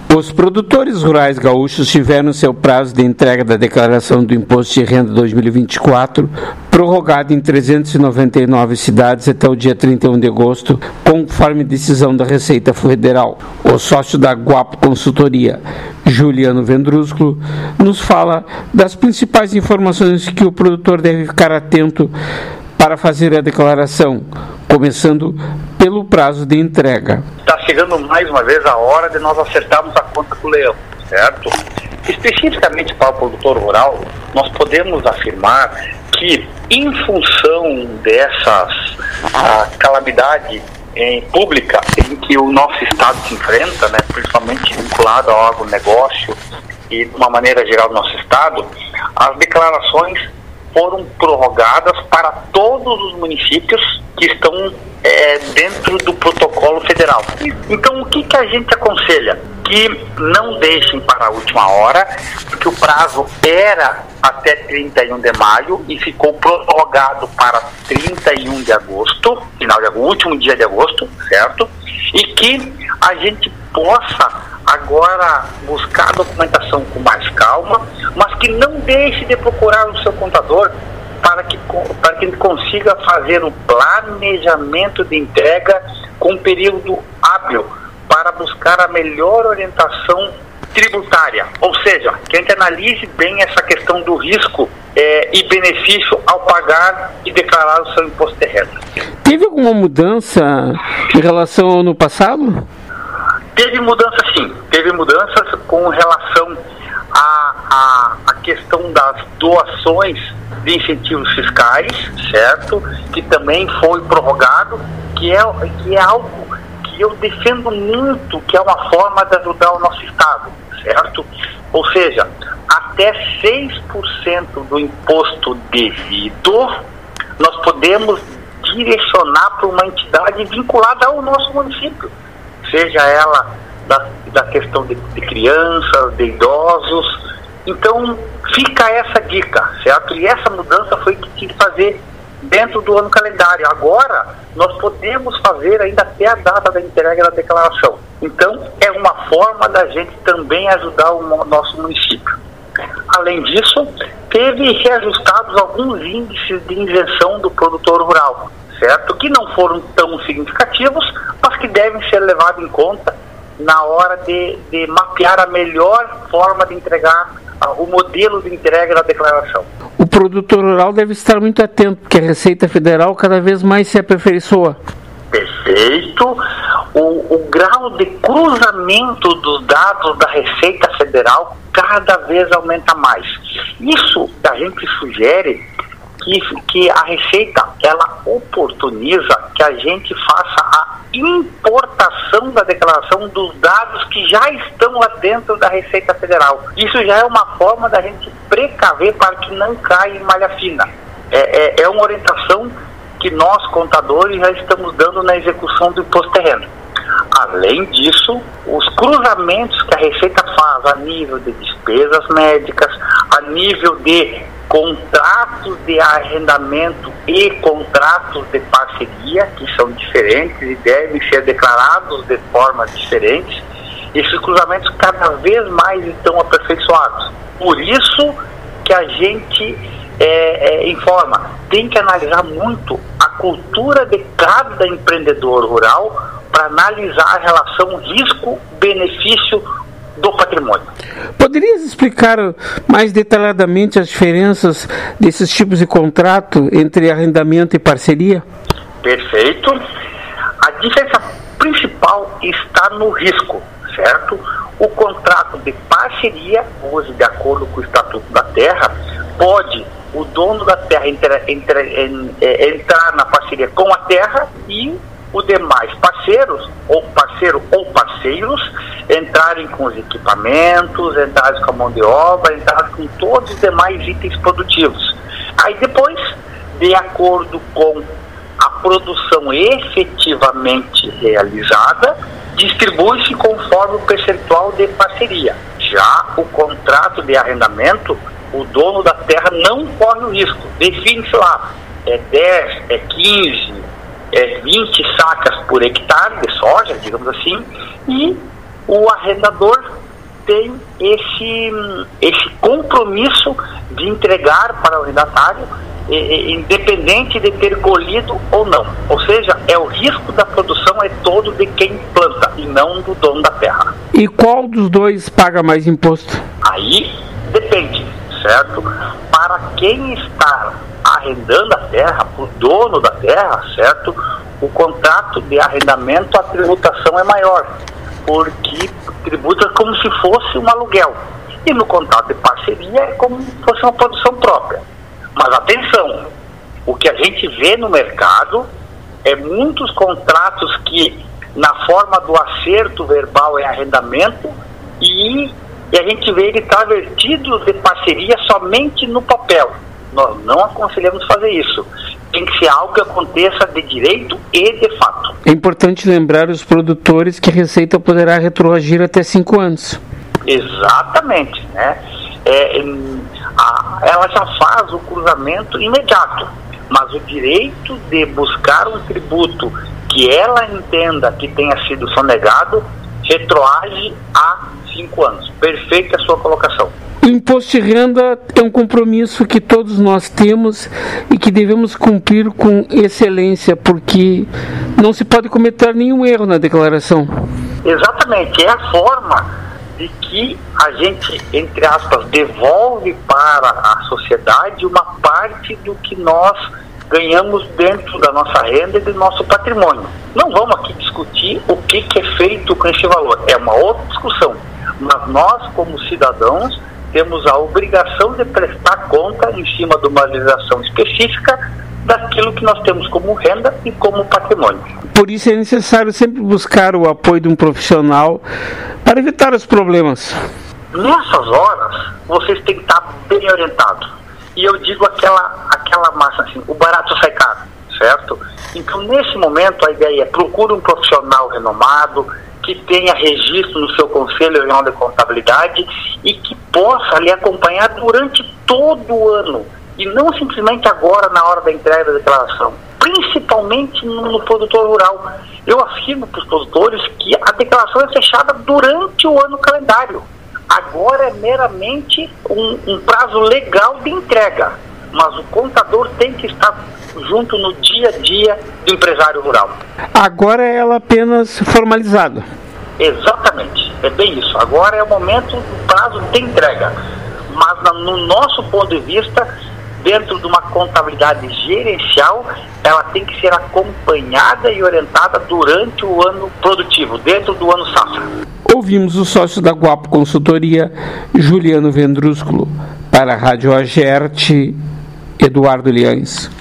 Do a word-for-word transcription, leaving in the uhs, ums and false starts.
Os produtores rurais gaúchos tiveram seu prazo de entrega da declaração do Imposto de Renda dois mil e vinte e quatro prorrogado em trezentas e noventa e nove cidades até o dia trinta e um de agosto, conforme decisão da Receita Federal. O sócio da Guapo Consultoria, Juliano Vendrúsculo, nos fala das principais informações que o produtor deve ficar atento para fazer a declaração, começando pelo prazo de entrega. Está chegando mais uma vez a hora de nós acertarmos a conta com o leão, certo? Especificamente para o produtor rural, nós podemos afirmar que, em função dessas a calamidade em, pública em que o nosso estado se enfrenta, né, principalmente vinculado ao agronegócio e de uma maneira geral do nosso estado, as declarações foram prorrogadas para todos os municípios que estão é, dentro do protocolo federal. Então, o que, que a gente aconselha? Que não deixem para a última hora, porque o prazo era até trinta e um de maio e ficou prorrogado para trinta e um de agosto, final de agosto, último dia de agosto, certo? E que a gente possa agora buscar a documentação com mais calma, mas que não deixe de procurar o seu contador para que, para que ele consiga fazer o planejamento de entrega com período hábil para buscar a melhor orientação tributária. Ou seja, que a gente analise bem essa questão do risco é, e benefício ao pagar e declarar o seu imposto de renda. Teve alguma mudança em relação ao ano passado? Teve mudança sim, teve mudanças com relação à, à, à questão das doações de incentivos fiscais, certo? Que também foi prorrogado, que é, que é algo que eu defendo muito, que é uma forma de ajudar o nosso Estado, certo? Ou seja, até seis por cento do imposto devido nós podemos direcionar para uma entidade vinculada ao nosso município, seja ela da, da questão de, de crianças, de idosos. Então, fica essa dica, certo? E essa mudança foi que tinha que fazer dentro do ano calendário. Agora, nós podemos fazer ainda até a data da entrega da declaração. Então, é uma forma da gente também ajudar o nosso município. Além disso, teve reajustados alguns índices de isenção do produtor rural, certo? Que não foram tão significativos, mas que devem ser levados em conta na hora de, de mapear a melhor forma de entregar, uh, o modelo de entrega da declaração. O produtor rural deve estar muito atento, porque a Receita Federal cada vez mais se aperfeiçoa. Perfeito. O, o grau de cruzamento dos dados da Receita Federal cada vez aumenta mais. Isso a gente sugere que, que a Receita, ela oportuniza que a gente faça a importação da declaração dos dados que já estão lá dentro da Receita Federal. Isso já é uma forma da gente precaver para que não caia em malha fina. É, é, é uma orientação que nós, contadores, já estamos dando na execução do imposto de renda. Além disso, os cruzamentos que a Receita faz a nível de despesas médicas, a nível de contratos de arrendamento e contratos de parceria, que são diferentes e devem ser declarados de forma diferente, esses cruzamentos cada vez mais estão aperfeiçoados. Por isso que a gente é, é, informa, tem que analisar muito a cultura de cada empreendedor rural para analisar a relação risco-benefício do patrimônio. Poderias explicar mais detalhadamente as diferenças desses tipos de contrato entre arrendamento e parceria? Perfeito. A diferença principal está no risco, certo? O contrato de parceria, hoje de acordo com o Estatuto da Terra, pode o dono da terra entra, entra, en, é, entrar na parceria com a terra e os demais parceiros, ou parceiro ou parceiros, entrarem com os equipamentos, entrarem com a mão de obra, entrarem com todos os demais itens produtivos. Aí depois, de acordo com a produção efetivamente realizada, distribui-se conforme o percentual de parceria. Já o contrato de arrendamento, o dono da terra não corre o risco. Define-se lá, é dez, é quinze, é vinte sacas por hectare de soja, digamos assim, e o arrendador tem esse, esse compromisso de entregar para o arrendatário, independente de ter colhido ou não. Ou seja, é o risco da produção é todo de quem planta e não do dono da terra. E qual dos dois paga mais imposto? Aí depende, certo? Para quem está arrendando a terra, para o dono da terra, certo? O contrato de arrendamento, a tributação é maior, porque tributa como se fosse um aluguel. E no contrato de parceria é como se fosse uma produção própria. Mas atenção, o que a gente vê no mercado é muitos contratos que na forma do acerto verbal é arrendamento e, e a gente vê ele travestido de parceria somente no papel. Nós não aconselhamos fazer isso. Tem que ser algo que aconteça de direito e de fato. É importante lembrar os produtores que a Receita poderá retroagir até cinco anos. Exatamente, né? É, a, ela já faz o cruzamento imediato, mas o direito de buscar um tributo que ela entenda que tenha sido sonegado retroage a cinco anos. Perfeita a sua colocação. O imposto de renda é um compromisso que todos nós temos e que devemos cumprir com excelência, porque não se pode cometer nenhum erro na declaração. Exatamente, é a forma de que a gente, entre aspas, devolve para a sociedade uma parte do que nós ganhamos dentro da nossa renda e do nosso patrimônio. Não vamos aqui discutir o que, que é feito com esse valor, é uma outra discussão, mas nós, como cidadãos, temos a obrigação de prestar conta em cima de uma legislação específica daquilo que nós temos como renda e como patrimônio. Por isso é necessário sempre buscar o apoio de um profissional para evitar os problemas. Nessas horas, vocês têm que estar bem orientados. E eu digo aquela, aquela massa assim, o barato sai caro, certo? Então, nesse momento, a ideia é procure um profissional renomado, que tenha registro no seu Conselho Regional de Contabilidade e que possa lhe acompanhar durante todo o ano e não simplesmente agora na hora da entrega da declaração, principalmente no, no produtor rural. Eu afirmo para os produtores que a declaração é fechada durante o ano calendário. Agora é meramente um, um prazo legal de entrega, mas o contador tem que estar junto no dia a dia do empresário rural. Agora é ela apenas formalizada. Exatamente, é bem isso. Agora é o momento do prazo de entrega. Mas no nosso ponto de vista, dentro de uma contabilidade gerencial, ela tem que ser acompanhada e orientada durante o ano produtivo, dentro do ano safra. Ouvimos o sócio da Guapo Consultoria, Juliano Vendrúsculo. Para a Rádio Agerte, Eduardo Liães.